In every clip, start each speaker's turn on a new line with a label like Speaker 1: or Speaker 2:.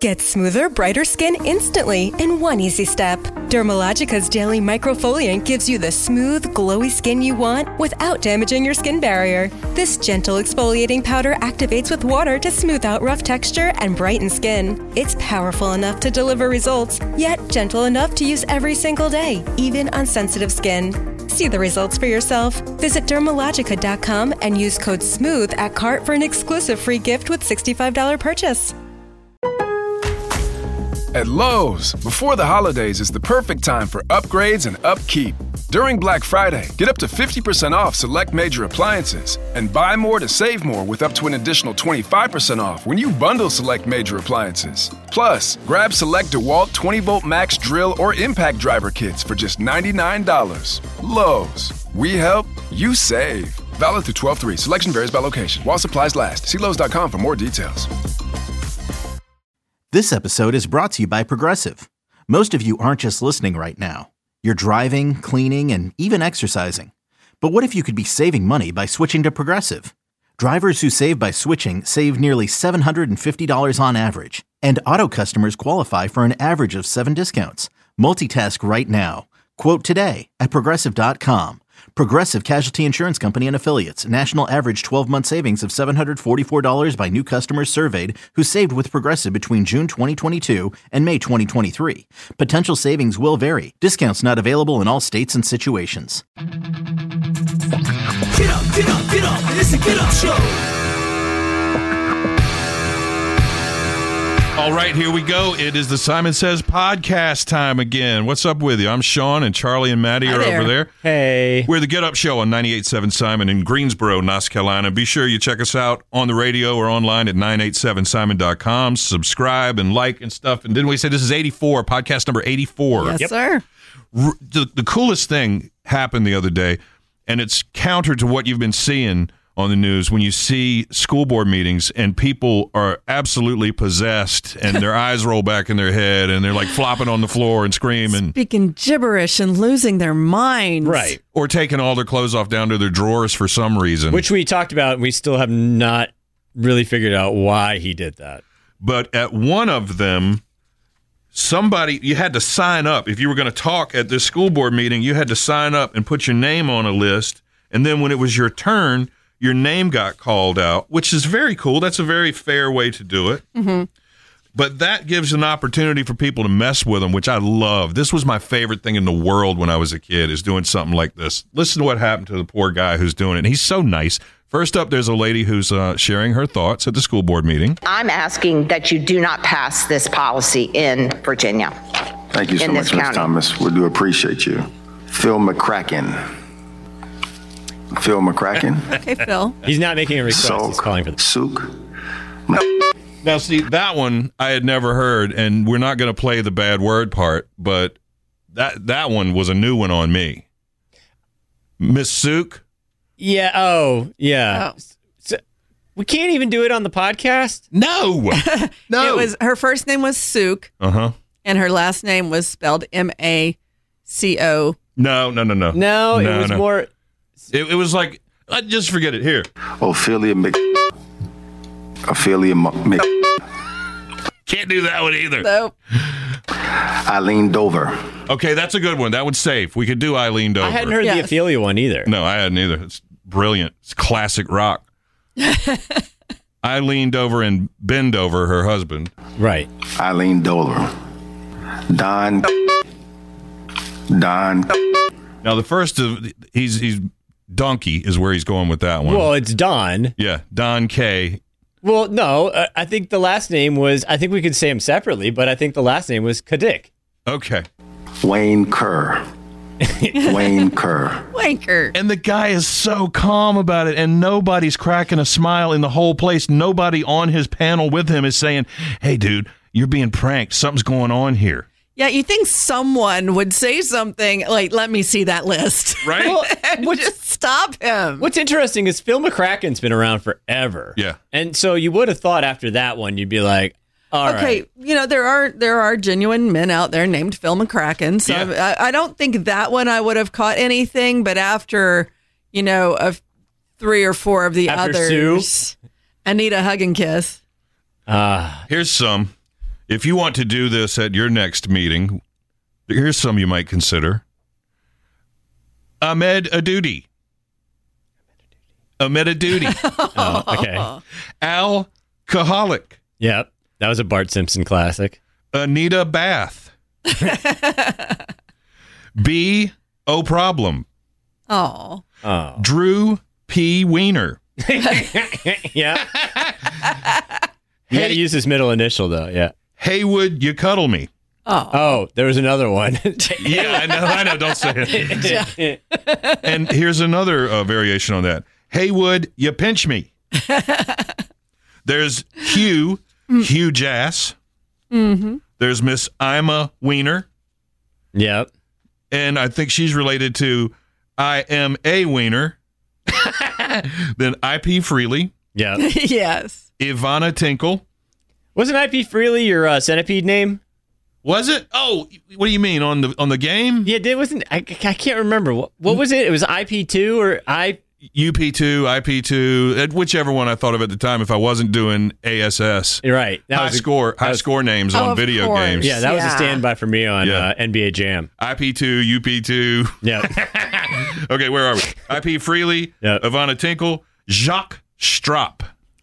Speaker 1: Get smoother, brighter skin instantly in one easy step. Dermalogica's daily microfoliant gives you the smooth, glowy skin you want without damaging your skin barrier. This gentle exfoliating powder activates with water to smooth out rough texture and brighten skin. It's powerful enough to deliver results, yet gentle enough to use every single day, even on sensitive skin. See the results for yourself. Visit Dermalogica.com and use code SMOOTH at cart for an exclusive free gift with $65 purchase.
Speaker 2: At Lowe's, before the holidays is the perfect time for upgrades and upkeep. During Black Friday, get up to 50% off select major appliances and buy more to save more with up to an additional 25% off when you bundle select major appliances. Plus, grab select DeWalt 20-volt max drill or impact driver kits for just $99. Lowe's, we help, you save. Valid through 12/3. Selection varies by location. While supplies last. See Lowes.com for more details.
Speaker 3: This episode is brought to you by Progressive. Most of you aren't just listening right now. You're driving, cleaning, and even exercising. But what if you could be saving money by switching to Progressive? Drivers who save by switching save nearly $750 on average. And auto customers qualify for an average of 7 discounts. Multitask right now. Quote today at Progressive.com. Progressive Casualty Insurance Company and Affiliates. National average 12-month savings of $744 by new customers surveyed who saved with Progressive between June 2022 and May 2023. Potential savings will vary. Discounts not available in all states and situations.
Speaker 4: Get up, get up, get up. It's a Get Up Show.
Speaker 5: All right, here we go. It is the Simon Says podcast time again. What's up with you? I'm Sean, and Charlie and Maddie are over there.
Speaker 6: Hey.
Speaker 5: We're the Get Up Show on 98.7 Simon in Greensboro, North Carolina. Be sure you check us out on the radio or online at 987simon.com. Subscribe and like and stuff. And didn't we say this is 84, podcast number 84?
Speaker 7: Yes, sir.
Speaker 5: The coolest thing happened the other day, and it's counter to what you've been seeing on the news when you see school board meetings and people are absolutely possessed and their eyes roll back in their head and they're like flopping on the floor and screaming.
Speaker 7: Speaking gibberish and losing their minds.
Speaker 6: Right.
Speaker 5: Or taking all their clothes off down to their drawers for some reason.
Speaker 6: Which we talked about, and we still have not really figured out why he did that.
Speaker 5: But at one of them, you had to sign up. If you were going to talk at this school board meeting, you had to sign up and put your name on a list. And then when it was your turn, your name got called out, which is very cool. That's a very fair way to do it. Mm-hmm. But that gives an opportunity for people to mess with them, which I love. This was my favorite thing in the world when I was a kid, is doing something like this. Listen to what happened to the poor guy who's doing it. And he's so nice. First up, there's a lady who's sharing her thoughts at the school board meeting.
Speaker 8: I'm asking that you do not pass this policy in Virginia.
Speaker 9: Thank you so much, Ms. Thomas. We do appreciate you. Phil McCracken. Phil McCracken.
Speaker 7: Okay, Phil.
Speaker 6: He's not making a request. He's calling for the
Speaker 9: Sook.
Speaker 5: Now, see, that one I had never heard, and we're not going to play the bad word part, but that one was a new one on me. Miss Sook?
Speaker 6: Yeah. Oh, yeah. Oh. So, we can't even do it on the podcast?
Speaker 5: No. No.
Speaker 7: It was, her first name was Sook.
Speaker 5: Uh-huh.
Speaker 7: And her last name was spelled M-A-C-O.
Speaker 5: No.
Speaker 6: No, it was more...
Speaker 5: It was like, just forget it. Here.
Speaker 9: Ophelia Mc...
Speaker 5: Can't do that one either.
Speaker 7: Nope.
Speaker 9: Eileen Dover.
Speaker 5: Okay, that's a good one. That one's safe. We could do Eileen Dover.
Speaker 6: I hadn't heard the Ophelia one either.
Speaker 5: No, I hadn't either. It's brilliant. It's classic rock. Eileen Dover and Ben Dover, her husband.
Speaker 6: Right.
Speaker 9: Eileen Dover. Don.
Speaker 5: Now, the first of he's Donkey is where he's going with that one.
Speaker 6: Well, it's Don.
Speaker 5: Yeah, Don K.
Speaker 6: Well, no, I think the last name was, I think we could say him separately, but I think the last name was Kadik.
Speaker 5: Okay.
Speaker 9: Wayne Kerr. Wayne Kerr.
Speaker 7: Wayne Kerr.
Speaker 5: And the guy is so calm about it, and nobody's cracking a smile in the whole place. Nobody on his panel with him is saying, hey, dude, you're being pranked. Something's going on here.
Speaker 7: Yeah, you think someone would say something like, let me see that list.
Speaker 5: Right?
Speaker 6: Well,
Speaker 7: just stop him.
Speaker 6: What's interesting is Phil McCracken's been around forever.
Speaker 5: Yeah.
Speaker 6: And so you would have thought after that one, you'd be like, all right.
Speaker 7: Okay, you know, there are genuine men out there named Phil McCracken. So yeah. I don't think that one I would have caught anything, but after, you know, 3 or 4 of the
Speaker 6: after
Speaker 7: others,
Speaker 6: Sue?
Speaker 7: I need a hug and kiss.
Speaker 5: Here's some. If you want to do this at your next meeting, here's some you might consider. Ahmed Adoudi. Ahmed Adoudi.
Speaker 6: Okay.
Speaker 5: Alcoholic.
Speaker 6: Yep. That was a Bart Simpson classic.
Speaker 5: Anita Bath. B. O Problem.
Speaker 7: Oh.
Speaker 5: Drew P. Wiener.
Speaker 6: Yeah. You got to use his middle initial, though. Yeah.
Speaker 5: Haywood, you cuddle me.
Speaker 6: Oh, there was another one.
Speaker 5: Yeah, I know. Don't say it. And here's another variation on that. Haywood, you pinch me. There's Hugh Jass. Mm-hmm. There's Miss Ima Wiener.
Speaker 6: Yep.
Speaker 5: And I think she's related to I am a Wiener. Then IP Freely.
Speaker 6: Yeah.
Speaker 7: Yes.
Speaker 5: Ivana Tinkle.
Speaker 6: Wasn't IP Freely your centipede name?
Speaker 5: Was it? Oh, what do you mean on the game?
Speaker 6: Yeah, it wasn't. I can't remember. What was it? It was IP2 or
Speaker 5: UP2, IP2, whichever one I thought of at the time. If I wasn't doing ASS,
Speaker 6: right?
Speaker 5: High score names on video games.
Speaker 6: Yeah, that was a standby for me on NBA Jam.
Speaker 5: IP2, UP2.
Speaker 6: Yeah.
Speaker 5: Okay, where are we? IP Freely, Ivana Tinkle, Jacques Strop.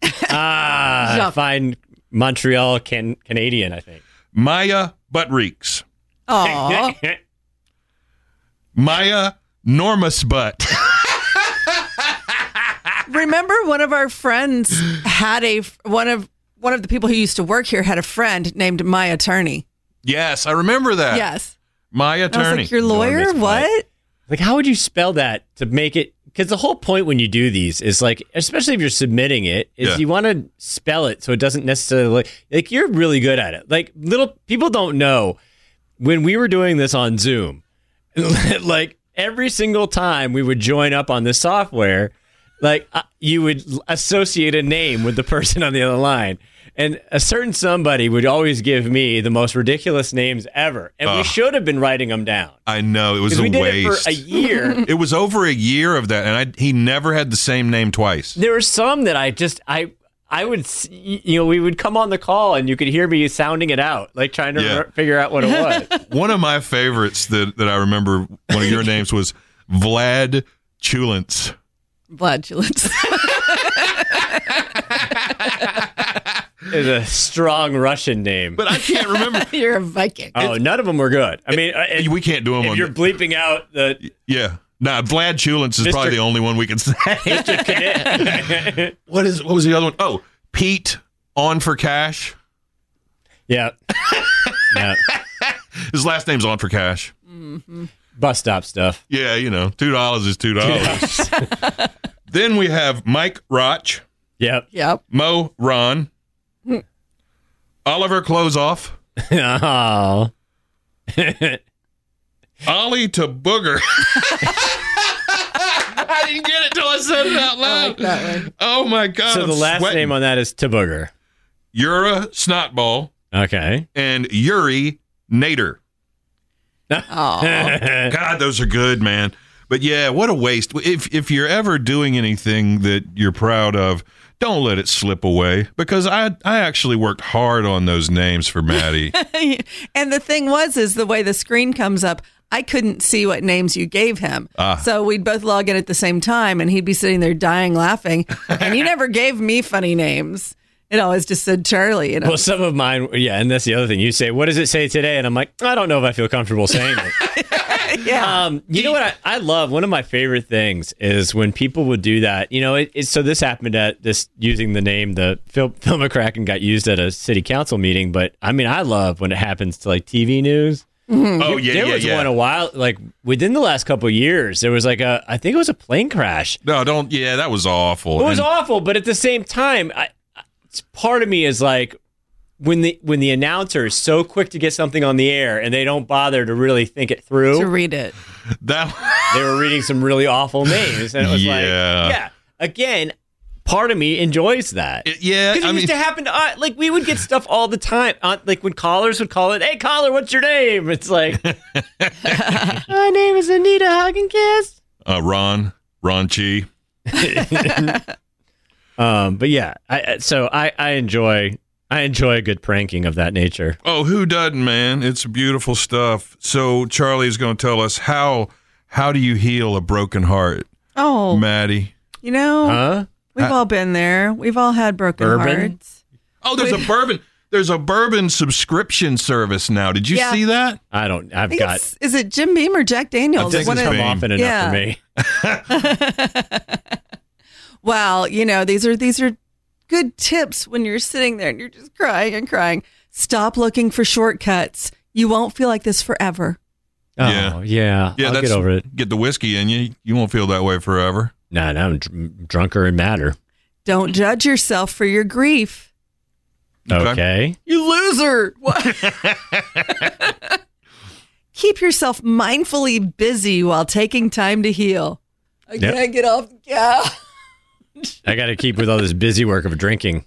Speaker 6: Fine Montreal Canadian, I think.
Speaker 5: Maya Buttreeks.
Speaker 7: Aw.
Speaker 5: Maya Normus Butt.
Speaker 7: Remember, one of our friends had one of the people who used to work here had a friend named My Attorney.
Speaker 5: Yes, I remember that.
Speaker 7: Yes.
Speaker 5: My Attorney.
Speaker 7: I was like, your lawyer?
Speaker 6: Normus
Speaker 7: what?
Speaker 6: Like, how would you spell that to make it? Because the whole point when you do these is like, especially if you're submitting it, is you want to spell it so it doesn't necessarily like you're really good at it. Like little people don't know when we were doing this on Zoom, like every single time we would join up on this software, like you would associate a name with the person on the other line. And a certain somebody would always give me the most ridiculous names ever. And we should have been writing them down.
Speaker 5: I know. It was a waste.
Speaker 6: We did it for a year.
Speaker 5: It was over a year of that. And he never had the same name twice.
Speaker 6: There were some that I would, we would come on the call and you could hear me sounding it out, like trying to figure out what it was.
Speaker 5: One of my favorites that I remember, one of your names was Vlad Chulence.
Speaker 7: Vlad Chulence.
Speaker 6: Is a strong Russian name.
Speaker 5: But I can't remember.
Speaker 7: You're a Viking.
Speaker 6: Oh, none of them were good. I mean,
Speaker 5: we can't do them
Speaker 6: if you're bleeping out the...
Speaker 5: Yeah. Nah, Vlad Chulence is probably the only one we can say. What was the other one? Oh, Pete On for Cash.
Speaker 6: Yeah. Yeah.
Speaker 5: His last name's On for Cash.
Speaker 7: Mm-hmm.
Speaker 6: Bus stop stuff.
Speaker 5: Yeah, $2 is $2. Then we have Mike Roch.
Speaker 6: Yep.
Speaker 5: Mo Ron. Oliver Closeoff.
Speaker 6: Oh.
Speaker 5: Ollie to Booger. I didn't get it till I said it out loud.
Speaker 7: I like that one.
Speaker 5: Oh my God.
Speaker 6: So the last name on that is Tabooger.
Speaker 5: Yura Snotball.
Speaker 6: Okay.
Speaker 5: And Yuri Nader. God, those are good, man. But yeah, what a waste. If you're ever doing anything that you're proud of, don't let it slip away, because I actually worked hard on those names for Maddie.
Speaker 7: And the thing is the way the screen comes up, I couldn't see what names you gave him. So we'd both log in at the same time, and he'd be sitting there dying laughing. And you never gave me funny names. It always just said Charlie.
Speaker 6: Well, some of mine, and that's the other thing. You say, what does it say today? And I'm like, I don't know if I feel comfortable saying it.
Speaker 7: Yeah.
Speaker 6: You know what I love? One of my favorite things is when people would do that. So this happened at this, using the name, the Phil McCracken got used at a city council meeting. But I mean, I love when it happens to like TV news.
Speaker 7: Mm-hmm.
Speaker 5: Oh, yeah,
Speaker 6: There was one a while, like within the last couple of years, there was like I think it was a plane crash.
Speaker 5: No, that was awful.
Speaker 6: It was awful, but at the same time, part of me is like, when the announcer is so quick to get something on the air and they don't bother to really think it through.
Speaker 7: To read it.
Speaker 6: They were reading some really awful names. And it was again, part of me enjoys that.
Speaker 5: Because
Speaker 6: it used to happen to us. Like, we would get stuff all the time. Like, when callers would call it, hey, caller, what's your name? It's like, my name is Anita Hugginkiss.
Speaker 5: Ron Chi.
Speaker 6: But yeah, I I enjoy a good pranking of that nature.
Speaker 5: Oh, who doesn't, man? It's beautiful stuff. So Charlie's going to tell us how do you heal a broken heart?
Speaker 7: Oh,
Speaker 5: Maddie.
Speaker 7: We've all been there. We've all had broken hearts.
Speaker 5: Oh, there's a bourbon subscription service now. Did you see that?
Speaker 6: I don't.
Speaker 7: Is it Jim Beam or Jack Daniels?
Speaker 6: I think it's come often enough for me.
Speaker 7: Well, these are good tips when you're sitting there and you're just crying and crying. Stop looking for shortcuts. You won't feel like this forever.
Speaker 6: Oh, yeah. I'll get over it.
Speaker 5: Get the whiskey in you. You won't feel that way forever.
Speaker 6: Nah, I'm drunker and madder.
Speaker 7: Don't judge yourself for your grief.
Speaker 6: Okay.
Speaker 7: You loser. Keep yourself mindfully busy while taking time to heal. I can't get off the couch.
Speaker 6: I got to keep with all this busy work of drinking.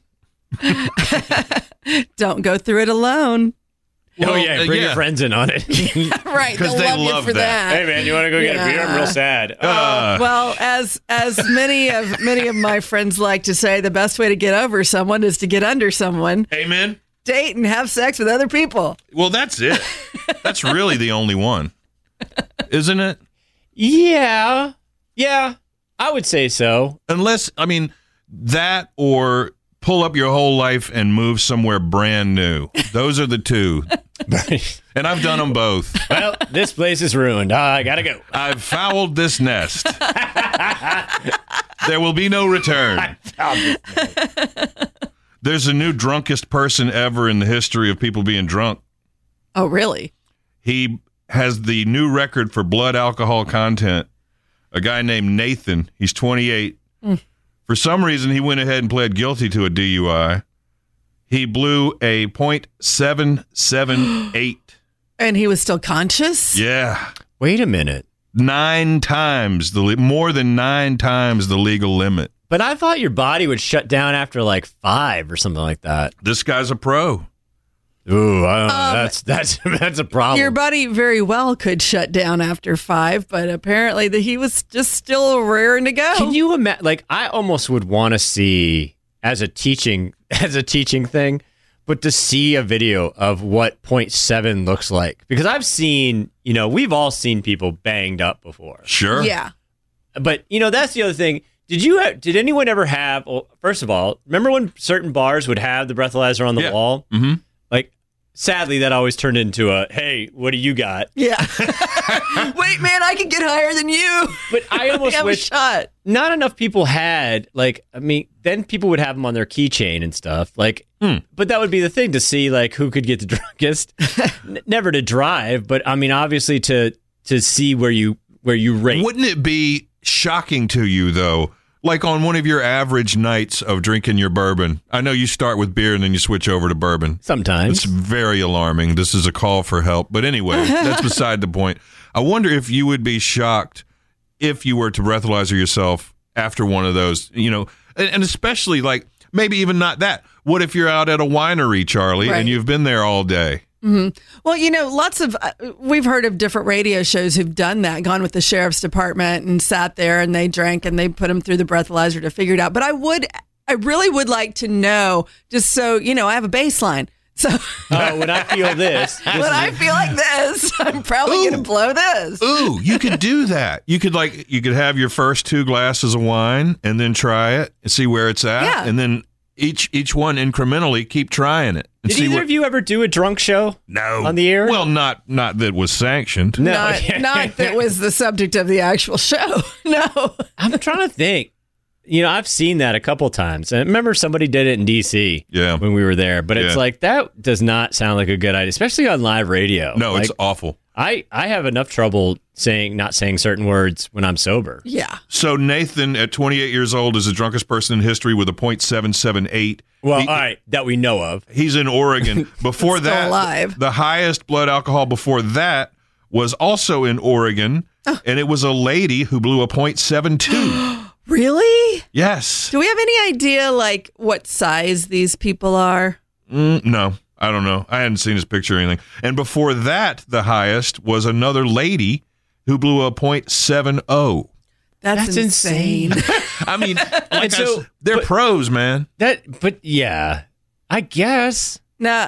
Speaker 7: Don't go through it alone.
Speaker 6: Bring your friends in on it.
Speaker 7: Right, they'll
Speaker 5: they
Speaker 7: love you
Speaker 5: love
Speaker 7: for that.
Speaker 6: Hey man, you want to go get a beer? I'm real sad.
Speaker 7: Well, as many of my friends like to say, the best way to get over someone is to get under someone.
Speaker 5: Amen.
Speaker 7: Date and have sex with other people.
Speaker 5: Well, that's it. That's really the only one, isn't it?
Speaker 6: Yeah, I would say so.
Speaker 5: Unless, that or pull up your whole life and move somewhere brand new. Those are the two. And I've done them both.
Speaker 6: Well, this place is ruined. I gotta go.
Speaker 5: I've fouled this nest. There will be no return. There's a new drunkest person ever in the history of people being drunk.
Speaker 7: Oh, really?
Speaker 5: He has the new record for blood alcohol content. A guy named Nathan. He's 28. For some reason, he went ahead and pled guilty to a DUI. He blew a .778.
Speaker 7: And he was still conscious?
Speaker 5: Yeah.
Speaker 6: Wait a minute.
Speaker 5: 9 times, more than 9 times the legal limit.
Speaker 6: But I thought your body would shut down after like 5 or something like that.
Speaker 5: This guy's a pro.
Speaker 6: Ooh, I don't know. That's a problem.
Speaker 7: Your body very well could shut down after 5, but apparently he was just still raring to go.
Speaker 6: Can you imagine? Like, I almost would want to see as a teaching thing, but to see a video of what 0.7 looks like, because I've seen, we've all seen people banged up before.
Speaker 5: Sure.
Speaker 7: Yeah.
Speaker 6: But that's the other thing. Did anyone ever have? Well, first of all, remember when certain bars would have the breathalyzer on the wall?
Speaker 5: Mm-hmm.
Speaker 6: Like, sadly, that always turned into a, hey, what do you got?
Speaker 7: Yeah. Wait, man, I can get higher than you.
Speaker 6: But I almost wish
Speaker 7: a shot.
Speaker 6: Not enough people had, then people would have them on their keychain and stuff. But that would be the thing to see, who could get the drunkest. Never to drive, but, obviously to see where you rate.
Speaker 5: Wouldn't it be shocking to you, though, like on one of your average nights of drinking your bourbon? I know you start with beer and then you switch over to bourbon.
Speaker 6: Sometimes.
Speaker 5: It's very alarming. This is a call for help. But anyway, that's beside the point. I wonder if you would be shocked if you were to breathalyzer yourself after one of those, and especially maybe even not that. What if you're out at a winery, Charlie, and you've been there all day?
Speaker 7: Mm-hmm. Well, lots of, we've heard of different radio shows who've done that, gone with the sheriff's department and sat there and they drank and they put them through the breathalyzer to figure it out. But I really would like to know, just so, I have a baseline. So
Speaker 6: when I feel this
Speaker 7: I feel like this, I'm probably going to blow this.
Speaker 5: Ooh, you could do that. You could have your first 2 glasses of wine and then try it and see where it's at.
Speaker 7: Yeah.
Speaker 5: And then each one incrementally keep trying it.
Speaker 6: Did either of you ever do a drunk show?
Speaker 5: No.
Speaker 6: On the air?
Speaker 5: Well, not that was sanctioned.
Speaker 6: No.
Speaker 7: Not that was the subject of the actual show. No.
Speaker 6: I'm trying to think. I've seen that a couple times. And I remember somebody did it in D.C. when we were there. But it's that does not sound like a good idea, especially on live radio.
Speaker 5: No, it's awful.
Speaker 6: I have enough trouble not saying certain words when I'm sober.
Speaker 7: Yeah.
Speaker 5: So Nathan, at 28 years old, is the drunkest person in history with a .778.
Speaker 6: Well, all right, that we know of.
Speaker 5: He's in Oregon. Before that,
Speaker 7: alive.
Speaker 5: The highest blood alcohol before that was also in Oregon, and it was a lady who blew a .72.
Speaker 7: Really?
Speaker 5: Yes.
Speaker 7: Do we have any idea, what size these people are?
Speaker 5: No. I don't know. I hadn't seen his picture or anything. And before that, the highest was another lady who blew a .70.
Speaker 7: That's insane.
Speaker 5: I mean, they're pros, man.
Speaker 6: But yeah. I guess.
Speaker 7: No,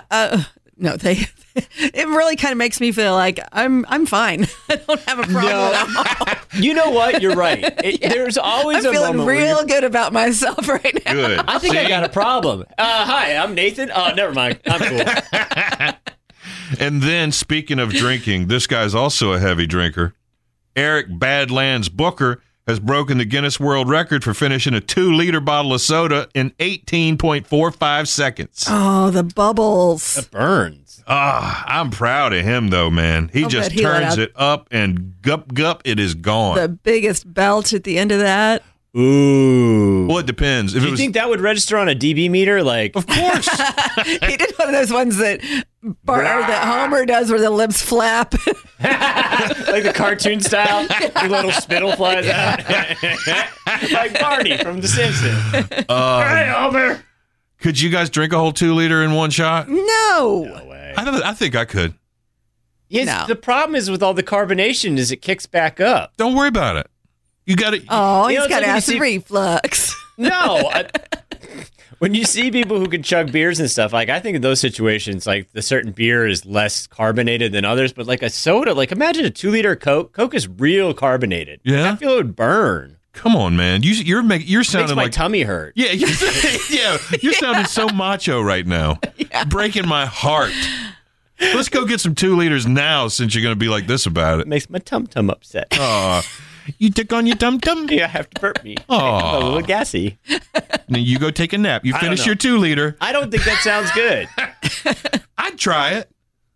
Speaker 7: it really kind of makes me feel like I'm fine. I don't have a problem at all.
Speaker 6: You know what? You're right. There's always
Speaker 7: I'm
Speaker 6: a
Speaker 7: feeling
Speaker 6: moment
Speaker 7: real good about myself right now.
Speaker 5: Good.
Speaker 6: I think I got a problem. Hi, I'm Nathan. Oh, never mind. I'm cool.
Speaker 5: And then, speaking of drinking, this guy's also a heavy drinker. Eric Badlands Booker has broken the Guinness World Record for finishing a 2-liter bottle of soda in 18.45 seconds.
Speaker 7: Oh, the bubbles.
Speaker 6: It burns.
Speaker 5: I'm proud of him, though, man. He just turns it up and gup, it is gone.
Speaker 7: The biggest belch at the end of that.
Speaker 6: Ooh.
Speaker 5: Well, it depends. If
Speaker 6: Do you think that would register on a DB meter? Like,
Speaker 5: of course.
Speaker 7: He did one of those ones that Homer does where the lips flap.
Speaker 6: like the cartoon style. The little spittle flies out. Like Barney from The Simpsons. Hey, Homer.
Speaker 5: Could you guys drink a whole 2-liter in one shot?
Speaker 7: No
Speaker 6: way.
Speaker 5: I think I could.
Speaker 6: Yes,
Speaker 7: No.
Speaker 6: The problem is with all the carbonation is it kicks back up.
Speaker 5: Don't worry about it. You got to.
Speaker 7: Oh,
Speaker 6: You know,
Speaker 7: he's
Speaker 6: it's
Speaker 7: got
Speaker 6: like when you
Speaker 7: acid
Speaker 6: see-
Speaker 7: reflux.
Speaker 6: No. When you see people who can chug beers and stuff, like I think in those situations, like the certain beer is less carbonated than others, but like a soda, like imagine a 2-liter Coke. Coke is real carbonated.
Speaker 5: Yeah?
Speaker 6: I feel it would burn.
Speaker 5: Come on, man. You're
Speaker 6: Makes
Speaker 5: sounding
Speaker 6: my
Speaker 5: like
Speaker 6: tummy hurt.
Speaker 5: Yeah, you're sounding so macho right now. Breaking my heart. Let's go get some 2 liters now since you're going to be like this about it.
Speaker 6: Makes my tum-tum upset.
Speaker 5: You dick on your tum-tum?
Speaker 6: Yeah, I have to burp me.
Speaker 5: Aw.
Speaker 6: I'm a little gassy.
Speaker 5: Now you go take a nap. You
Speaker 6: I don't
Speaker 5: finish
Speaker 6: know.
Speaker 5: your 2-liter.
Speaker 6: I don't think that sounds good.
Speaker 5: I'd try it.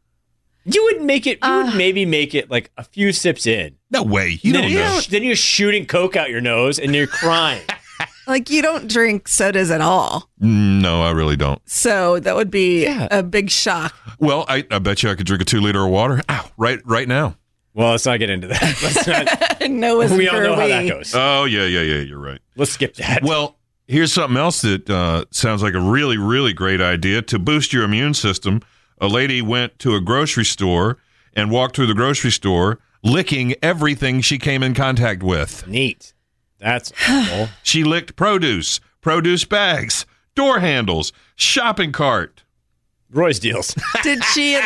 Speaker 6: You would make it. You would maybe make it like a few sips in.
Speaker 5: No way. You don't know.
Speaker 6: Then you're shooting Coke out your nose and you're crying.
Speaker 7: Like, you don't drink sodas at all.
Speaker 5: No, I really don't.
Speaker 7: So that would be a big shock.
Speaker 5: Well, I bet you I could drink a 2-liter of water. Ow, right now.
Speaker 6: Well, let's not get into that. Let's not.
Speaker 7: No,
Speaker 6: We all know how that goes.
Speaker 5: Oh, yeah, you're right.
Speaker 6: Let's skip that.
Speaker 5: Well, here's something else that sounds like a really, really great idea. To boost your immune system, a lady went to a grocery store and walked through the grocery store licking everything she came in contact with.
Speaker 6: Neat. That's awful.
Speaker 5: She licked produce bags, door handles, shopping cart.
Speaker 6: Roy's deals.
Speaker 7: Did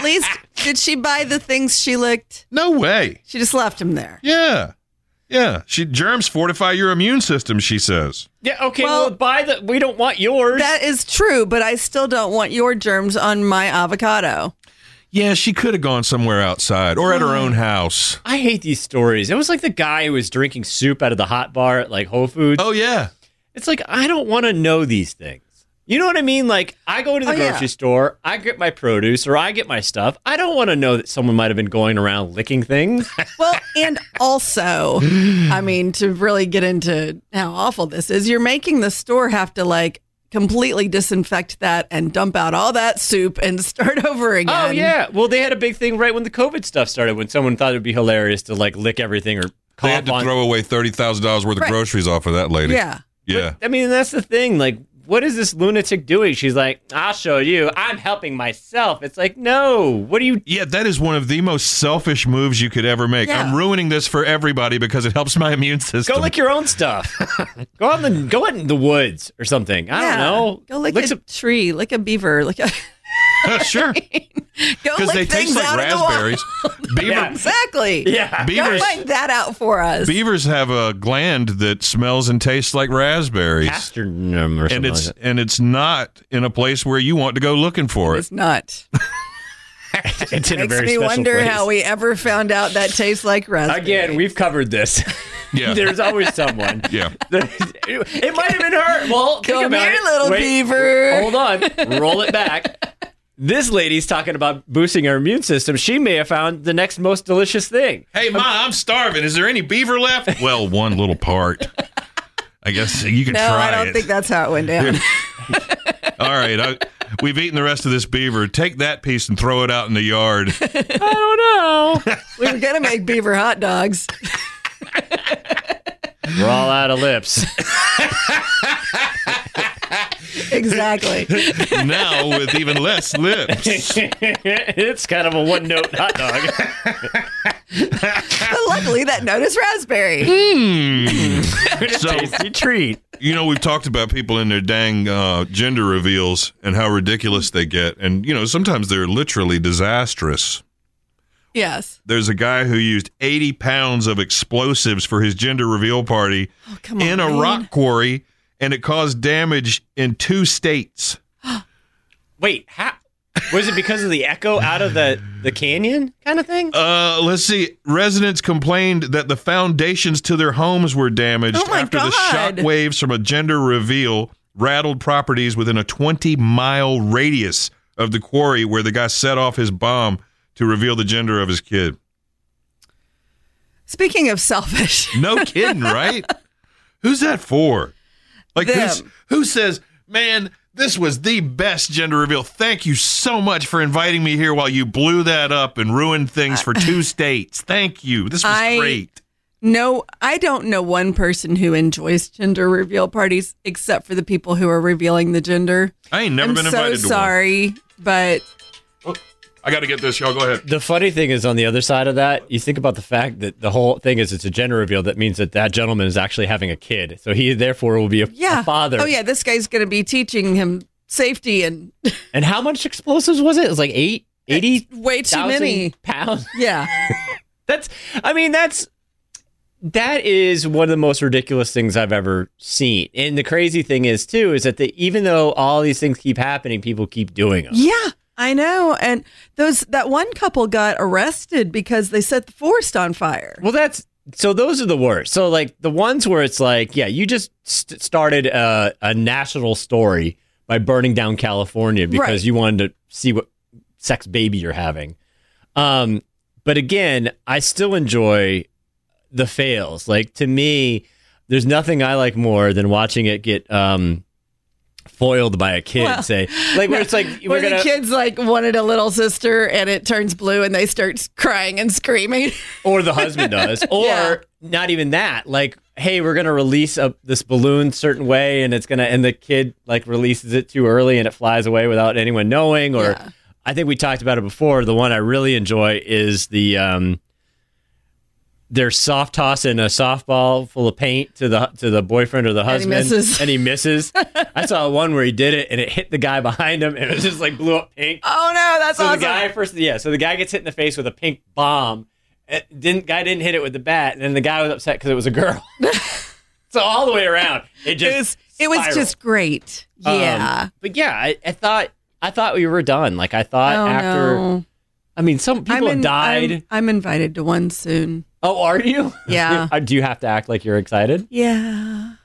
Speaker 7: she buy the things she licked?
Speaker 5: No way.
Speaker 7: She just left them there.
Speaker 5: Yeah. Germs fortify your immune system, she says.
Speaker 6: Yeah. Okay. Well, we don't want yours.
Speaker 7: That is true, but I still don't want your germs on my avocado.
Speaker 5: Yeah, she could have gone somewhere outside or at her own house.
Speaker 6: I hate these stories. It was like the guy who was drinking soup out of the hot bar at like Whole Foods.
Speaker 5: Oh, yeah.
Speaker 6: It's like, I don't want to know these things. You know what I mean? Like, I go to the grocery store, I get my produce, or I get my stuff. I don't want to know that someone might have been going around licking things.
Speaker 7: Well, and also, I mean, to really get into how awful this is, you're making the store have to like completely disinfect that and dump out all that soup and start over again.
Speaker 6: Oh, yeah. Well, they had a big thing right when the COVID stuff started, when someone thought it would be hilarious to like lick everything or
Speaker 5: They had to throw away $30,000 worth of groceries off of that lady.
Speaker 7: Yeah.
Speaker 5: Yeah.
Speaker 6: But, I mean, that's the thing. Like, what is this lunatic doing? She's like, I'll show you. I'm helping myself. It's like, no. What do you...
Speaker 5: Yeah, that is one of the most selfish moves you could ever make.
Speaker 7: Yeah.
Speaker 5: I'm ruining this for everybody because it helps my immune system.
Speaker 6: Go lick your own stuff. Go out in the woods or something. I don't know.
Speaker 7: Go lick a tree, lick a beaver, lick a...
Speaker 5: Sure.
Speaker 7: Go
Speaker 5: Because
Speaker 7: lick
Speaker 5: they
Speaker 7: things
Speaker 5: taste like
Speaker 7: out of the wild.
Speaker 5: raspberries.
Speaker 6: Yeah.
Speaker 7: Exactly.
Speaker 6: Yeah.
Speaker 7: Go
Speaker 5: Beavers,
Speaker 7: find that out for us.
Speaker 5: beavers have a gland that smells and tastes like raspberries.
Speaker 6: Astronome or something like that.
Speaker 5: And it's not in a place where you want to go looking for it.
Speaker 7: It's not.
Speaker 6: It's in a
Speaker 7: Makes
Speaker 6: very
Speaker 7: me
Speaker 6: special
Speaker 7: wonder
Speaker 6: place.
Speaker 7: how we ever found out that tastes like raspberry.
Speaker 6: Again, we've covered this.
Speaker 5: Yeah.
Speaker 6: There's always someone.
Speaker 5: Yeah.
Speaker 6: It might have been her. Well, think
Speaker 7: Come
Speaker 6: about
Speaker 7: here,
Speaker 6: it.
Speaker 7: little
Speaker 6: Wait,
Speaker 7: beaver.
Speaker 6: Hold on. Roll it back. This lady's talking about boosting her immune system. She may have found the next most delicious thing.
Speaker 5: Hey, Ma, I'm starving. Is there any beaver left? Well, one little part. I guess you can
Speaker 7: No,
Speaker 5: try
Speaker 7: I don't
Speaker 5: it.
Speaker 7: think that's how it went down.
Speaker 5: All right. We've eaten the rest of this beaver. Take that piece and throw it out in the yard.
Speaker 6: I don't know.
Speaker 7: We were going to make beaver hot dogs.
Speaker 6: We're all out of lips.
Speaker 7: Exactly.
Speaker 5: Now with even less lips.
Speaker 6: It's kind of a one-note hot dog.
Speaker 7: But luckily, that note is raspberry.
Speaker 6: It's a
Speaker 5: So-
Speaker 6: tasty treat.
Speaker 5: You know, we've talked about people in their dang gender reveals and how ridiculous they get. And, you know, sometimes they're literally disastrous.
Speaker 7: Yes.
Speaker 5: There's a guy who used 80 pounds of explosives for his gender reveal party in a rock quarry, and it caused damage in 2 states.
Speaker 6: Wait, how? Was it because of the echo out of the canyon kind of thing?
Speaker 5: Let's see. Residents complained that the foundations to their homes were damaged after the shock waves from a gender reveal rattled properties within a 20-mile radius of the quarry where the guy set off his bomb to reveal the gender of his kid.
Speaker 7: Speaking of selfish.
Speaker 5: No kidding, right? Who's that for? Like, who says, man, this was the best gender reveal. Thank you so much for inviting me here while you blew that up and ruined things for 2 states. Thank you. This was great.
Speaker 7: No, I don't know one person who enjoys gender reveal parties except for the people who are revealing the gender.
Speaker 5: I ain't never been invited to one.
Speaker 7: I'm so sorry, but...
Speaker 5: I got to get this. Y'all go ahead.
Speaker 6: The funny thing is, on the other side of that, you think about the fact that the whole thing is it's a gender reveal. That means that gentleman is actually having a kid. So he, therefore, will be a father.
Speaker 7: Oh, yeah. This guy's going to be teaching him safety. And
Speaker 6: how much explosives was it? It was like 80?
Speaker 7: Way too many
Speaker 6: pounds.
Speaker 7: Yeah.
Speaker 6: That is one of the most ridiculous things I've ever seen. And the crazy thing is, too, is that even though all these things keep happening, people keep doing them.
Speaker 7: Yeah. I know, and that one couple got arrested because they set the forest on fire.
Speaker 6: Well, those are the worst. So, like, the ones where it's like, yeah, you just started a national story by burning down California because you wanted to see what sex baby you're having. But again, I still enjoy the fails. Like, to me, there's nothing I like more than watching it get foiled by a kid, where it's like
Speaker 7: where the kid's like wanted a little sister and it turns blue and they start crying and screaming,
Speaker 6: or the husband does, or not even that. Like, hey, we're gonna release this balloon certain way, and the kid like releases it too early and it flies away without anyone knowing. Or I think we talked about it before. The one I really enjoy is the they're soft tossing a softball full of paint to the boyfriend or the husband, and he misses. I saw one where he did it and it hit the guy behind him, and it just like blew up pink.
Speaker 7: Oh no, that's awesome.
Speaker 6: So the guy gets hit in the face with a pink bomb. Guy didn't hit it with the bat, and then the guy was upset because it was a girl. So all the way around, it was
Speaker 7: just great. Yeah,
Speaker 6: but yeah, I thought we were done. Like I thought after. No. I mean, some people have died.
Speaker 7: I'm invited to one soon.
Speaker 6: Oh, are you?
Speaker 7: Yeah.
Speaker 6: Do you have to act like you're excited?
Speaker 7: Yeah.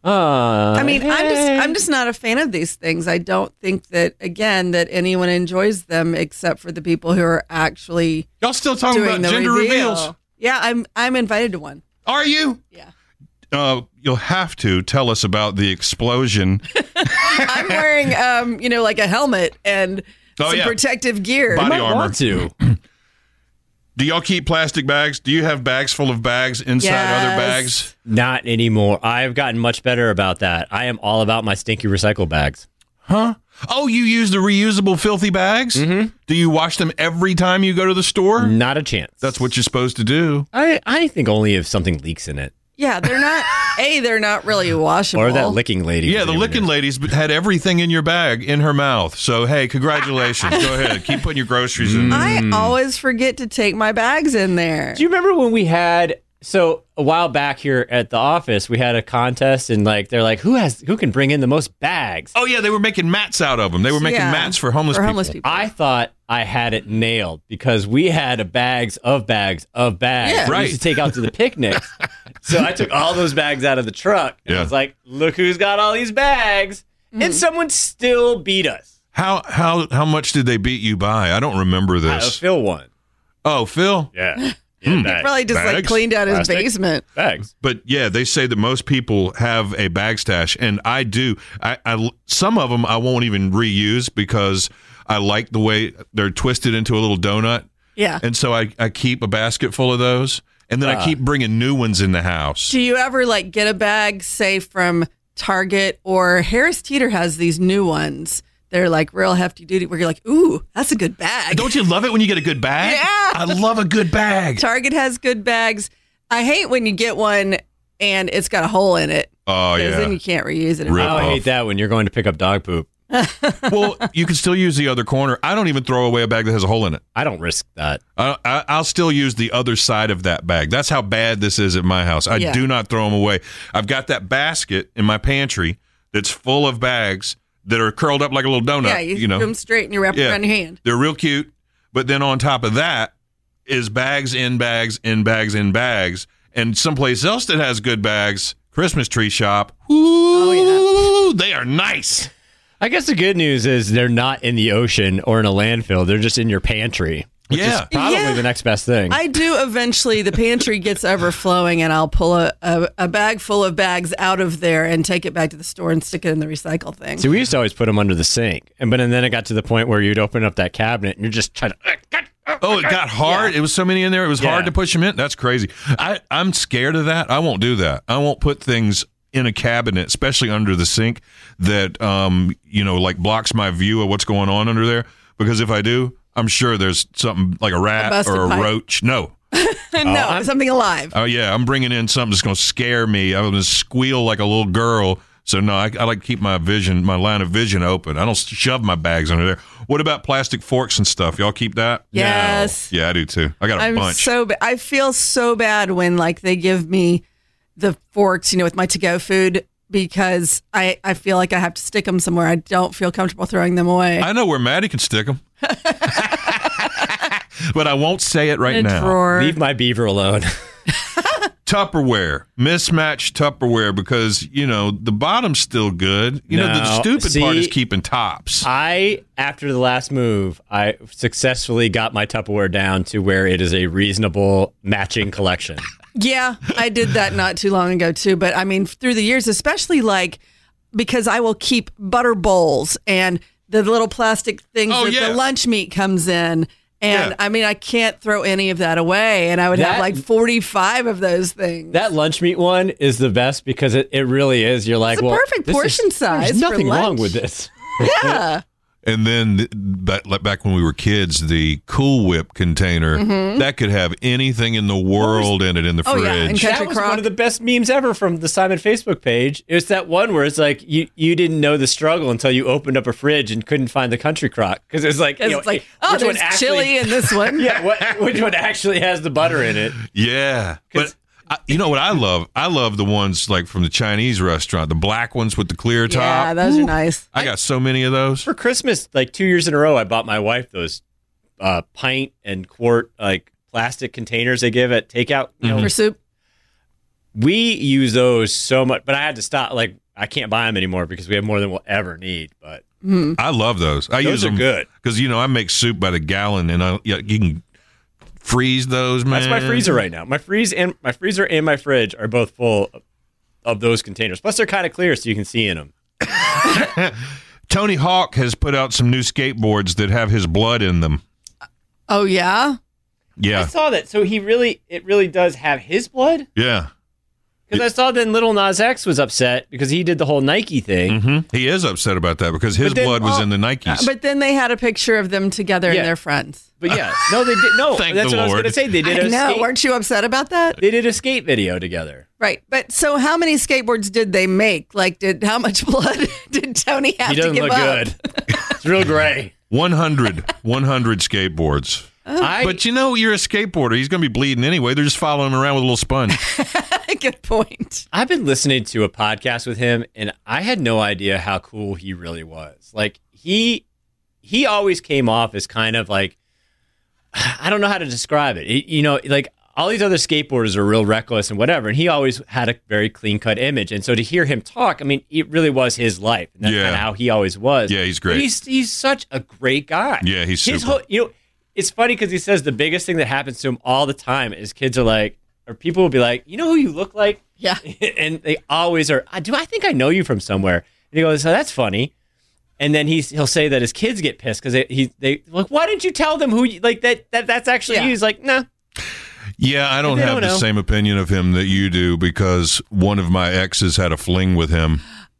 Speaker 7: I'm just not a fan of these things. I don't think that anyone enjoys them except for the people who are actually
Speaker 5: y'all still talking about gender reveals.
Speaker 7: Yeah, I'm invited to one.
Speaker 5: Are you?
Speaker 7: Yeah.
Speaker 5: You'll have to tell us about the explosion.
Speaker 7: I'm wearing like a helmet and some protective gear.
Speaker 5: Body armor.
Speaker 6: Want to.
Speaker 5: Do y'all keep plastic bags? Do you have bags full of bags inside other bags?
Speaker 6: Not anymore. I've gotten much better about that. I am all about my stinky recycle bags.
Speaker 5: Huh? Oh, you use the reusable filthy bags?
Speaker 6: Mm-hmm.
Speaker 5: Do you wash them every time you go to the store?
Speaker 6: Not a chance.
Speaker 5: That's what you're supposed to do.
Speaker 6: I think only if something leaks in it.
Speaker 7: Yeah, they're not really washable.
Speaker 6: Or that licking lady.
Speaker 5: Yeah, the licking lady's had everything in your bag in her mouth. So, hey, congratulations. Go ahead. Keep putting your groceries in there.
Speaker 7: I always forget to take my bags in there.
Speaker 6: Do you remember when we had... So, a while back here at the office, we had a contest, and they're like, who can bring in the most bags?
Speaker 5: Oh, yeah, they were making mats out of them. They were making mats for homeless people.
Speaker 6: I thought I had it nailed because we had bags of bags of bags
Speaker 5: that
Speaker 6: we used to take out to the picnics. So I took all those bags out of the truck, and I was like, look who's got all these bags. And someone still beat us.
Speaker 5: How much did they beat you by? I don't remember this.
Speaker 6: Phil won.
Speaker 5: Oh, Phil?
Speaker 6: Yeah.
Speaker 7: He probably just cleaned out his basement.
Speaker 6: Bags.
Speaker 5: But yeah, they say that most people have a bag stash, and I do. I some of them I won't even reuse because I like the way they're twisted into a little donut.
Speaker 7: Yeah.
Speaker 5: And so I keep a basket full of those, and then I keep bringing new ones in the house.
Speaker 7: Do you ever get a bag, say from Target or Harris Teeter has these new ones? They're real hefty duty where you're like, ooh, that's a good bag.
Speaker 5: Don't you love it when you get a good bag?
Speaker 7: Yeah.
Speaker 5: I love a good bag.
Speaker 7: Target has good bags. I hate when you get one and it's got a hole in it.
Speaker 5: Oh, yeah.
Speaker 7: Then you can't reuse it.
Speaker 5: Rip
Speaker 6: I
Speaker 5: off.
Speaker 6: hate that when you're going to pick up dog poop.
Speaker 5: Well, you can still use the other corner. I don't even throw away a bag that has a hole in it.
Speaker 6: I don't risk that.
Speaker 5: I'll still use the other side of that bag. That's how bad this is at my house. I do not throw them away. I've got that basket in my pantry that's full of bags that are curled up like a little donut.
Speaker 7: Yeah, you put them straight and you wrap it around your hand.
Speaker 5: They're real cute. But then on top of that is bags in bags in bags in bags. And someplace else that has good bags, Christmas tree shop. Ooh, they are nice.
Speaker 6: I guess the good news is they're not in the ocean or in a landfill. They're just in your pantry, which is probably the next best thing.
Speaker 7: I do eventually. The pantry gets overflowing, and I'll pull a bag full of bags out of there and take it back to the store and stick it in the recycle thing.
Speaker 6: See, we used to always put them under the sink. And then it got to the point where you'd open up that cabinet and you're just trying to...
Speaker 5: Oh, it got hard. Yeah. It was so many in there. It was hard to push them in. That's crazy. I'm scared of that. I won't do that. I won't put things in a cabinet, especially under the sink, that like blocks my view of what's going on under there. Because if I do, I'm sure there's something like a rat or a roach. No.
Speaker 7: Something alive.
Speaker 5: Oh yeah, I'm bringing in something that's going to scare me. I'm going to squeal like a little girl. So no, I like to keep my line of vision open. I don't shove my bags under there. What about plastic forks and stuff? Y'all keep that?
Speaker 7: Yes.
Speaker 5: No. Yeah, I do too. I got a bunch.
Speaker 7: I feel so bad when they give me the forks, with my to-go food, because I feel like I have to stick them somewhere. I don't feel comfortable throwing them away.
Speaker 5: I know where Maddie can stick them. But I won't say it right now.
Speaker 7: Drawer.
Speaker 6: Leave my beaver alone.
Speaker 5: Tupperware, mismatched Tupperware, because the bottom's still good. The stupid part is keeping tops.
Speaker 6: After the last move, I successfully got my Tupperware down to where it is a reasonable matching collection.
Speaker 7: Yeah, I did that not too long ago too. But I mean, through the years, especially because I will keep butter bowls and the little plastic things the lunch meat comes in. And I mean, I can't throw any of that away. And I would have 45 of those things.
Speaker 6: That lunch meat one is the best because it really is. You're like,
Speaker 7: it's a perfect portion size.
Speaker 6: There's nothing
Speaker 7: for lunch.
Speaker 6: wrong with this.
Speaker 7: Yeah.
Speaker 5: And then back when we were kids, the Cool Whip container, that could have anything in the world in it in the fridge.
Speaker 7: Yeah. And
Speaker 6: that was one of the best memes ever from the Simon Facebook page. It's that one where it's like you didn't know the struggle until you opened up a fridge and couldn't find the Country Crock. Because it's like,
Speaker 7: there's chili in this one.
Speaker 6: Yeah, which one actually has the butter in it?
Speaker 5: Yeah. But you know what I love? I love the ones from the Chinese restaurant, the black ones with the clear top.
Speaker 7: Yeah, those are nice.
Speaker 5: I got so many of those.
Speaker 6: For Christmas, 2 years in a row, I bought my wife those pint and quart plastic containers they give at takeout.
Speaker 7: For soup.
Speaker 6: We use those so much, but I had to stop. I can't buy them anymore because we have more than we'll ever need. But
Speaker 5: I love those. I use them
Speaker 6: good
Speaker 5: because I make soup by the gallon, and you can freeze those, man.
Speaker 6: That's my freezer right now. My freezer and my fridge are both full of those containers. Plus, they're kind of clear, so you can see in them.
Speaker 5: Tony Hawk has put out some new skateboards that have his blood in them.
Speaker 7: Oh yeah,
Speaker 5: yeah.
Speaker 6: I saw that. So it really does have his blood.
Speaker 5: Yeah.
Speaker 6: Because I saw then Little Nas X was upset because he did the whole Nike thing.
Speaker 5: Mm-hmm. He is upset about that because his blood was in the Nikes.
Speaker 7: But then they had a picture of them together and they're friends.
Speaker 6: But no, they did. No, that's what I was going to say. They did.
Speaker 7: Weren't you upset about that?
Speaker 6: They did a skate video together.
Speaker 7: Right. But so how many skateboards did they make? How much blood did Tony have to give up?
Speaker 6: He doesn't look good. It's real gray.
Speaker 5: 100 skateboards. But you're a skateboarder. He's going to be bleeding anyway. They're just following him around with a little sponge.
Speaker 7: Good point.
Speaker 6: I've been listening to a podcast with him, and I had no idea how cool he really was. He always came off as kind of I don't know how to describe it. All these other skateboarders are real reckless and whatever, and he always had a very clean-cut image. And so to hear him talk, I mean, it really was his life. And that's kind of how he always was.
Speaker 5: Yeah, he's great.
Speaker 6: He's such a great guy.
Speaker 5: Yeah, he's super.
Speaker 6: It's funny because he says the biggest thing that happens to him all the time is kids are or people will be like, you know who you look like?
Speaker 7: Yeah.
Speaker 6: And they always are, I think I know you from somewhere. And he goes, oh, that's funny. And then he'll say that his kids get pissed because they like, why didn't you tell them who that's actually you? He's like, nah.
Speaker 5: Yeah, I don't have the same opinion of him that you do because one of my exes had a fling with him.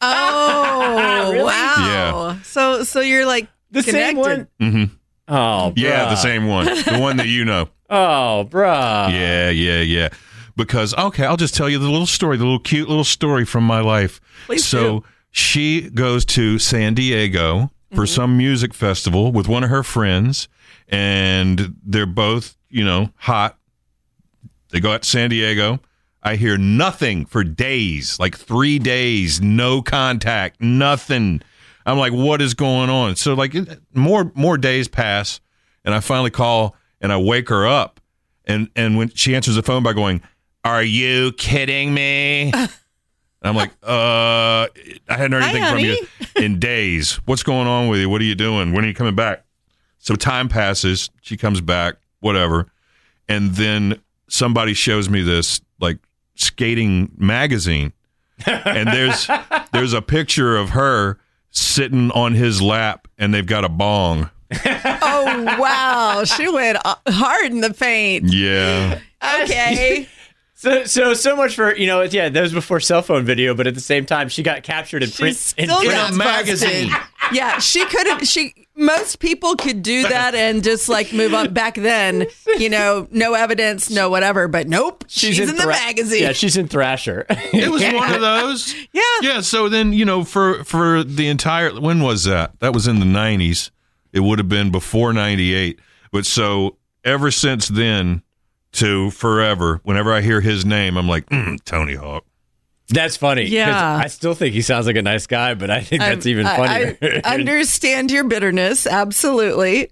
Speaker 7: Oh,
Speaker 6: really?
Speaker 7: Wow. Yeah. So you're
Speaker 6: the
Speaker 7: connected.
Speaker 6: same one?
Speaker 5: Mm-hmm.
Speaker 6: Oh, bruh.
Speaker 5: Yeah, the same one. The one that you know.
Speaker 6: Oh, bruh.
Speaker 5: Yeah. because, okay, I'll just tell you the little cute little story from my life.
Speaker 7: Please
Speaker 5: so
Speaker 7: do.
Speaker 5: she goes to San Diego for some music festival with one of her friends, and they're both, hot. They go out to San Diego. I hear nothing for days, like 3 days, no contact, nothing. I'm like, what is going on? So like more days pass, and I finally call and I wake her up, and when she answers the phone by going, "Are you kidding me?" And I'm like, I hadn't heard anything from you in days. What's going on with you? What are you doing? When are you coming back? So time passes. She comes back, whatever, and then somebody shows me this like skating magazine, and there's a picture of her sitting on his lap, and they've got a bong.
Speaker 7: Oh, wow. She went hard in the paint.
Speaker 5: Yeah.
Speaker 7: Okay.
Speaker 6: So much for, that was before cell phone video, but at the same time, she got captured in print in
Speaker 5: a magazine.
Speaker 7: Yeah, she couldn't. Most people could do that and just like move on. Back then, no evidence, no whatever. But nope, she's in the magazine.
Speaker 6: Yeah, she's in Thrasher.
Speaker 5: It was one of those.
Speaker 7: Yeah.
Speaker 5: Yeah. So then, for the entire, when was that? That was in the 90s. It would have been before 98. But so ever since then to forever, whenever I hear his name, I'm like, Tony Hawk.
Speaker 6: That's funny.
Speaker 7: Yeah.
Speaker 6: I still think he sounds like a nice guy, but I think that's even funnier.
Speaker 7: I understand your bitterness. Absolutely.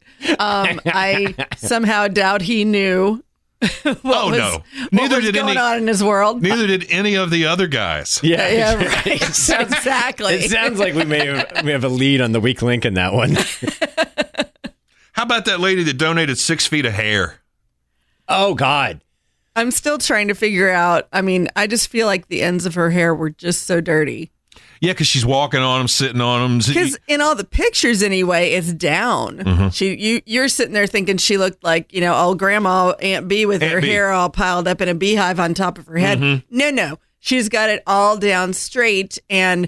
Speaker 7: I somehow doubt he knew what was going on in his world.
Speaker 5: Neither did any of the other guys.
Speaker 7: Yeah, right. Exactly.
Speaker 6: It sounds like we have a lead on the weak link in that one.
Speaker 5: How about that lady that donated 6 feet of hair?
Speaker 6: Oh, God.
Speaker 7: I'm still trying to figure out. I mean, I just feel like the ends of her hair were just so dirty.
Speaker 5: Yeah, because she's walking on them, sitting on them.
Speaker 7: Because in all the pictures, anyway, it's down. Mm-hmm. You're sitting there thinking she looked like, old grandma Aunt B with her hair all piled up in a beehive on top of her head. Mm-hmm. No, she's got it all down straight, and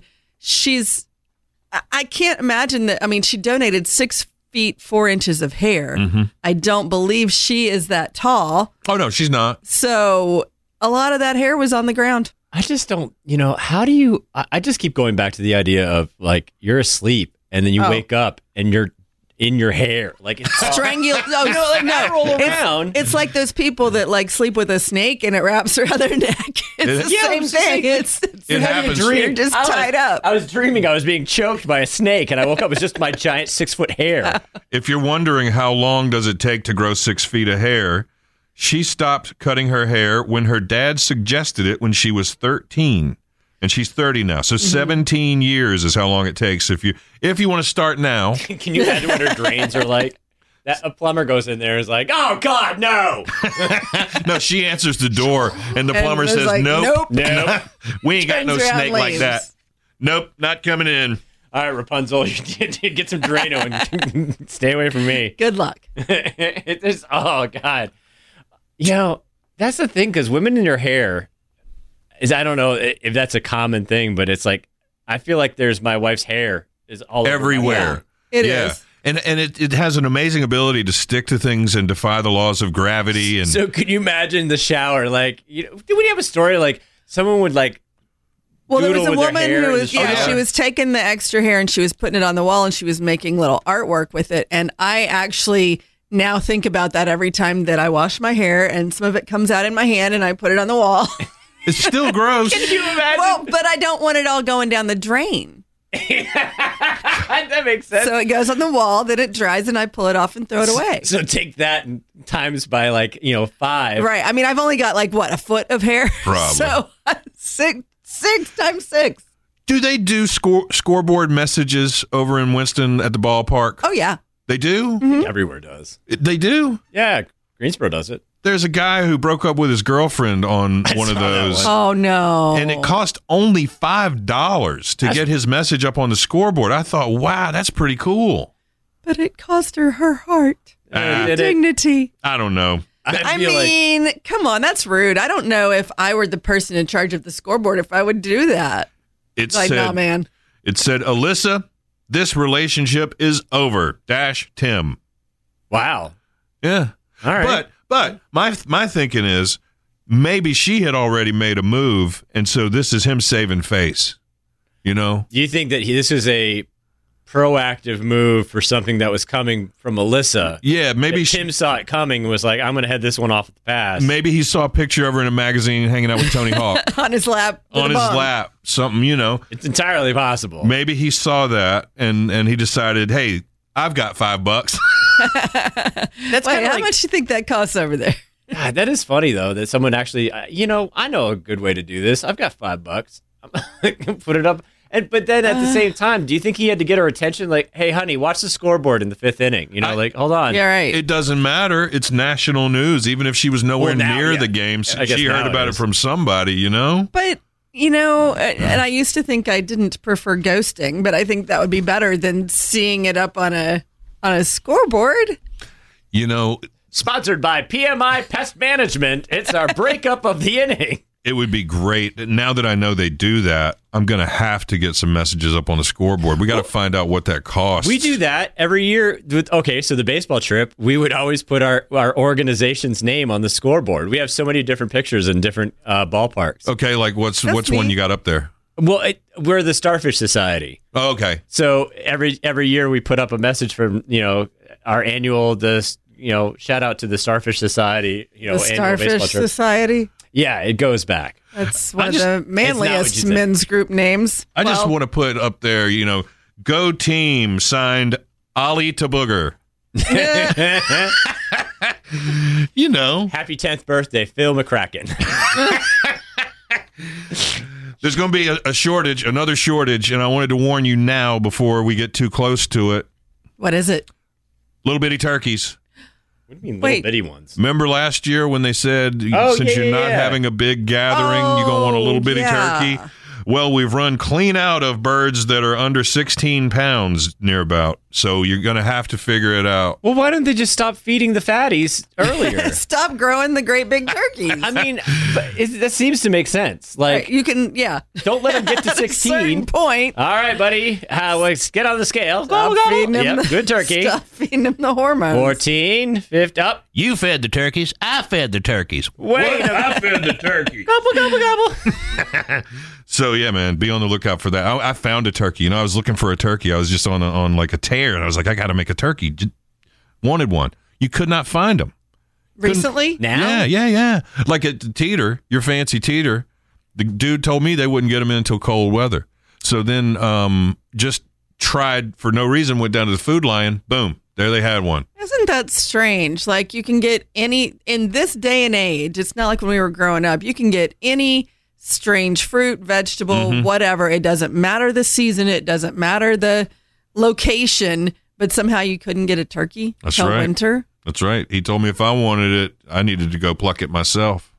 Speaker 7: I can't imagine that. I mean, she donated 6 feet 4 inches of hair. Mm-hmm. I don't believe she is that tall.
Speaker 5: Oh no, she's not.
Speaker 7: So a lot of that hair was on the ground.
Speaker 6: I just don't, how do you, I just keep going back to the idea of like, you're asleep and then you wake up and you're in your hair. Like it's
Speaker 7: strangulate. Roll around. It's like those people that like sleep with a snake and it wraps around their neck. It's the same thing.
Speaker 5: It happens.
Speaker 7: You're just tied up.
Speaker 6: I was dreaming I was being choked by a snake and I woke up with just my giant 6-foot hair.
Speaker 5: If you're wondering how long does it take to grow 6 feet of hair, she stopped cutting her hair when her dad suggested it when she was 13. And she's 30 now. So 17 years is how long it takes if you want to start now.
Speaker 6: Can you imagine what her drains are like? A plumber goes in there and is like, "Oh, God, no."
Speaker 5: No, she answers the door and the plumber says,
Speaker 7: like,
Speaker 5: nope. We ain't got
Speaker 7: Turns
Speaker 5: no
Speaker 7: around,
Speaker 5: snake like
Speaker 7: leaves.
Speaker 5: that. Nope, not coming in.
Speaker 6: All right, Rapunzel, you get some Drano and stay away from me.
Speaker 7: Good luck.
Speaker 6: Oh, God. That's the thing, because women in your hair I don't know if that's a common thing, but it's like, I feel like there's my wife's hair is all
Speaker 5: everywhere.
Speaker 7: It is.
Speaker 5: And it has an amazing ability to stick to things and defy the laws of gravity. And
Speaker 6: so could you imagine the shower? Like, did we have a story like someone would like,
Speaker 7: well, there was a woman who was, she was taking the extra hair and she was putting it on the wall and she was making little artwork with it. And I actually now think about that every time that I wash my hair and some of it comes out in my hand and I put it on the wall.
Speaker 5: It's still gross.
Speaker 6: Can you imagine?
Speaker 7: Well, but I don't want it all going down the drain.
Speaker 6: That makes sense.
Speaker 7: So it goes on the wall, then it dries, and I pull it off and throw it away.
Speaker 6: So take that times by 5.
Speaker 7: Right. I mean, I've only got a foot of hair.
Speaker 5: Probably.
Speaker 7: So 6 times 6.
Speaker 5: Do they do scoreboard messages over in Winston at the ballpark?
Speaker 7: Oh, yeah.
Speaker 5: They do?
Speaker 7: Mm-hmm.
Speaker 6: Everywhere does.
Speaker 5: They do?
Speaker 6: Yeah. Greensboro does it.
Speaker 5: There's a guy who broke up with his girlfriend on one of those.
Speaker 7: Oh, no.
Speaker 5: And it cost only $5 to get his message up on the scoreboard. I thought, wow, that's pretty cool.
Speaker 7: But it cost her heart. Dignity.
Speaker 5: I don't know.
Speaker 7: I mean, come on, that's rude. I don't know if I were the person in charge of the scoreboard if I would do that.
Speaker 5: It
Speaker 7: said, nah, man.
Speaker 5: It said, Alyssa, this relationship is over. Tim.
Speaker 6: Wow.
Speaker 5: Yeah.
Speaker 6: All right.
Speaker 5: But my thinking is, maybe she had already made a move, and so this is him saving face. You know?
Speaker 6: Do you think that this was a proactive move for something that was coming from Melissa?
Speaker 5: Yeah, maybe
Speaker 6: Tim saw it coming and was like, I'm going to head this one off at the pass.
Speaker 5: Maybe he saw a picture of her in a magazine hanging out with Tony Hawk.
Speaker 7: On his lap.
Speaker 5: On his lap. Something, you know.
Speaker 6: It's entirely possible.
Speaker 5: Maybe he saw that and he decided, hey, I've got $5.
Speaker 6: That's
Speaker 7: Wait, how
Speaker 6: like,
Speaker 7: much do you think that costs over there?
Speaker 6: God, that is funny, though, that someone actually, I know a good way to do this. I've got $5. Put it up. But then at the same time, do you think he had to get her attention? Like, hey, honey, watch the scoreboard in the 5th inning. Hold on.
Speaker 7: Yeah, right.
Speaker 5: It doesn't matter. It's national news. Even if she was nowhere near the game, she heard about it from somebody, you know?
Speaker 7: But, and I used to think I didn't prefer ghosting, but I think that would be better than seeing it up on a scoreboard.
Speaker 6: Sponsored by PMI Pest Management. It's our breakup of the inning.
Speaker 5: It would be great. Now that I know they do that, I'm going to have to get some messages up on the scoreboard. We got to find out what that costs.
Speaker 6: We do that every year. So the baseball trip, we would always put our organization's name on the scoreboard. We have so many different pictures in different ballparks.
Speaker 5: Okay, like what's one you got up there?
Speaker 6: Well, we're the Starfish Society.
Speaker 5: Oh, okay.
Speaker 6: So every year we put up a message from our annual shout out to the Starfish Society.
Speaker 7: The Starfish Society.
Speaker 6: Yeah, it goes back.
Speaker 7: That's one of the manliest men's group names.
Speaker 5: I just want to put up there, go team, signed Ali Tabooger.
Speaker 6: Happy 10th birthday, Phil McCracken.
Speaker 5: There's going to be another shortage, and I wanted to warn you now before we get too close to it.
Speaker 7: What is it?
Speaker 5: Little bitty turkeys.
Speaker 6: What do you mean little bitty ones?
Speaker 5: Remember last year when they said, since you're not having a big gathering, you're going to want a little bitty turkey? Well, we've run clean out of birds that are under 16 pounds near about. So you're going to have to figure it out.
Speaker 6: Well, why don't they just stop feeding the fatties earlier?
Speaker 7: Stop growing the great big turkeys.
Speaker 6: I mean, that seems to make sense. Like,
Speaker 7: you can,
Speaker 6: don't let them get to 16.
Speaker 7: At a certain point.
Speaker 6: All right, buddy. Let's get on the scale.
Speaker 7: Stop feeding them
Speaker 6: good turkey.
Speaker 7: Stop feeding them the hormones.
Speaker 6: 14, 15, up.
Speaker 10: You fed the turkeys. I fed the turkeys.
Speaker 5: Wait, I fed the turkey.
Speaker 6: Gobble, gobble, gobble.
Speaker 5: So, yeah, man, be on the lookout for that. I found a turkey. I was looking for a turkey. I was just on like a tear, and I was like, I got to make a turkey. Wanted one. You could not find them.
Speaker 7: Recently?
Speaker 6: Now?
Speaker 5: Yeah. Like at the Teeter, your fancy Teeter, the dude told me they wouldn't get them in until cold weather. So then just tried for no reason, went down to the Food Lion. Boom. There they had one.
Speaker 7: Isn't that strange? Like, you can get any, in this day and age, it's not like when we were growing up, you can get any strange fruit, vegetable, whatever. It doesn't matter the season. It doesn't matter the location, but somehow you couldn't get a turkey until winter.
Speaker 5: That's right. He told me if I wanted it, I needed to go pluck it myself.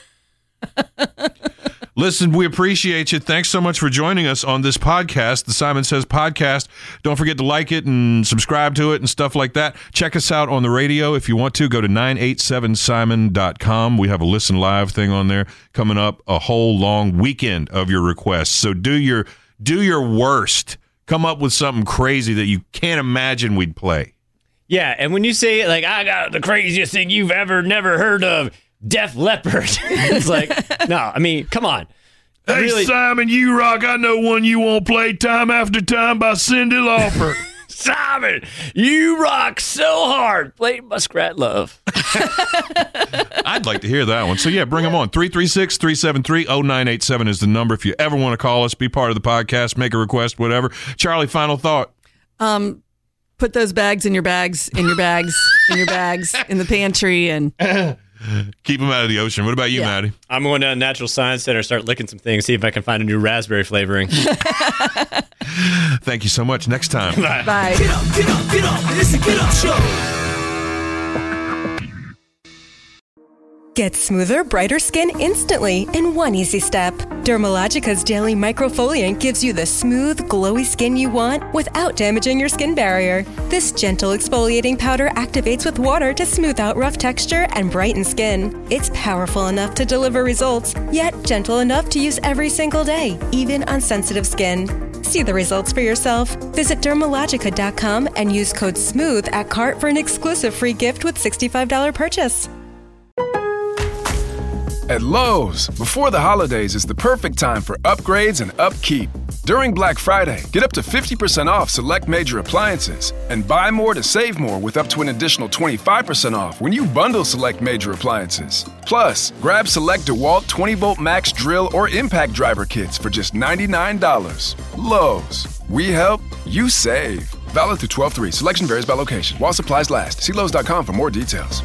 Speaker 5: Listen, we appreciate you. Thanks so much for joining us on this podcast, the Simon Says Podcast. Don't forget to like it and subscribe to it and stuff like that. Check us out on the radio if you want to. Go to 987simon.com. We have a listen live thing on there coming up, a whole long weekend of your requests. So do your worst. Come up with something crazy that you can't imagine we'd play.
Speaker 6: Yeah, and when you say, like, I got the craziest thing you've never heard of, Def Leppard. It's like, no, I mean, come on.
Speaker 5: Hey, really, Simon, you rock. I know one you won't play, Time After Time by Cyndi Lauper.
Speaker 6: Simon, you rock so hard. Play Muskrat Love.
Speaker 5: I'd like to hear that one. So, yeah, bring them on. 336-373-0987 is the number. If you ever want to call us, be part of the podcast, make a request, whatever. Charlie, final thought.
Speaker 7: Put those bags in your bags, in the pantry, and...
Speaker 5: Keep them out of the ocean. What about you, Maddie?
Speaker 6: I'm going down to Natural Science Center, start licking some things, see if I can find a new raspberry flavoring.
Speaker 5: Thank you so much. Next time.
Speaker 7: Bye.
Speaker 4: Get up, get up, get up. It's the Get Up Show.
Speaker 1: Get smoother, brighter skin instantly in one easy step. Dermalogica's Daily Microfoliant gives you the smooth, glowy skin you want without damaging your skin barrier. This gentle exfoliating powder activates with water to smooth out rough texture and brighten skin. It's powerful enough to deliver results, yet gentle enough to use every single day, even on sensitive skin. See the results for yourself. Visit Dermalogica.com and use code SMOOTH at cart for an exclusive free gift with $65 purchase.
Speaker 2: At Lowe's, before the holidays is the perfect time for upgrades and upkeep. During Black Friday, get up to 50% off select major appliances and buy more to save more with up to an additional 25% off when you bundle select major appliances. Plus, grab select DeWalt 20-volt max drill or impact driver kits for just $99. Lowe's. We help, you save. Valid through 12/3. Selection varies by location. While supplies last. See Lowe's.com for more details.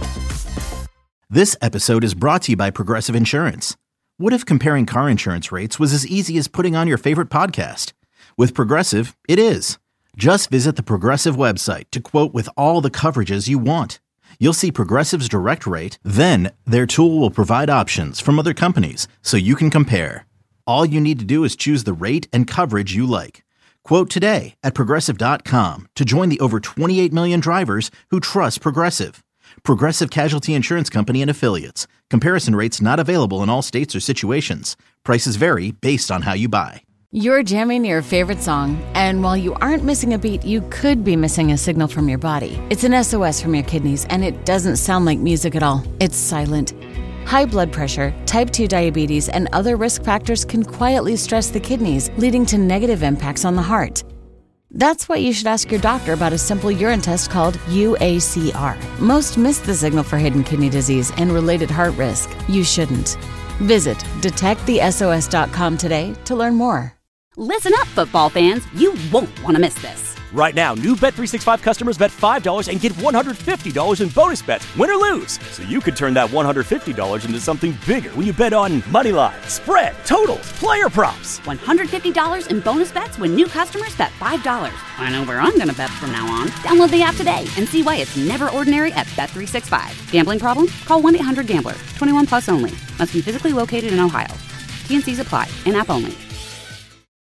Speaker 3: This episode is brought to you by Progressive Insurance. What if comparing car insurance rates was as easy as putting on your favorite podcast? With Progressive, it is. Just visit the Progressive website to quote with all the coverages you want. You'll see Progressive's direct rate, then their tool will provide options from other companies so you can compare. All you need to do is choose the rate and coverage you like. Quote today at Progressive.com to join the over 28 million drivers who trust Progressive. Progressive Casualty Insurance Company and Affiliates. Comparison rates not available in all states or situations. Prices vary based on how you buy.
Speaker 11: You're jamming your favorite song, and while you aren't missing a beat, you could be missing a signal from your body. It's an SOS from your kidneys, and it doesn't sound like music at all. It's silent. High blood pressure, type 2 diabetes, and other risk factors can quietly stress the kidneys, leading to negative impacts on the heart. That's why you should ask your doctor about a simple urine test called UACR. Most miss the signal for hidden kidney disease and related heart risk. You shouldn't. Visit detectthesos.com today to learn more.
Speaker 12: Listen up, football fans. You won't want to miss this.
Speaker 13: Right now, new Bet365 customers bet $5 and get $150 in bonus bets, win or lose. So you could turn that $150 into something bigger when you bet on money line, spread, totals, player props.
Speaker 12: $150 in bonus bets when new customers bet $5. I know where I'm going to bet from now on. Download the app today and see why it's never ordinary at Bet365. Gambling problem? Call 1-800-GAMBLER. 21 plus only. Must be physically located in Ohio. T&Cs apply. In-app only.